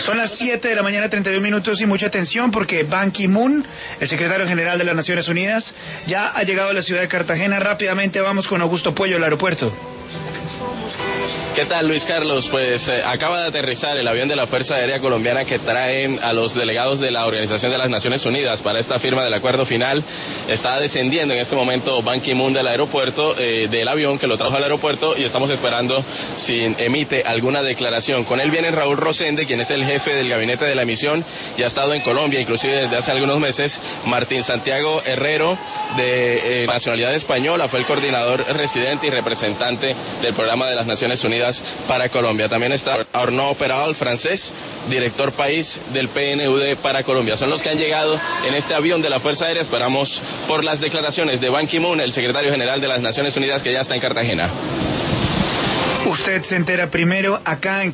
Son las 7 de la mañana, 31 minutos, y mucha atención porque Ban Ki-moon, el secretario general de las Naciones Unidas, ya ha llegado a la ciudad de Cartagena. Rápidamente vamos con Augusto Puello, el aeropuerto. ¿Qué tal, Luis Carlos? Pues acaba de aterrizar el avión de la Fuerza Aérea Colombiana que trae a los delegados de la Organización de las Naciones Unidas para esta firma del acuerdo final. Está descendiendo en este momento Ban Ki-moon del aeropuerto, del avión que lo trajo al aeropuerto, y estamos esperando si emite alguna declaración. Con él viene Raúl Rosende, quien es el jefe del gabinete de la misión y ha estado en Colombia, inclusive desde hace algunos meses. Martín Santiago Herrero, de nacionalidad española, fue el coordinador residente y representante del programa de las Naciones Unidas para Colombia. También está Arnaud Peral, francés, director país del PNUD para Colombia. Son los que han llegado en este avión de la Fuerza Aérea. Esperamos por las declaraciones de Ban Ki-moon, el secretario general de las Naciones Unidas, que ya está en Cartagena. Usted se entera primero acá en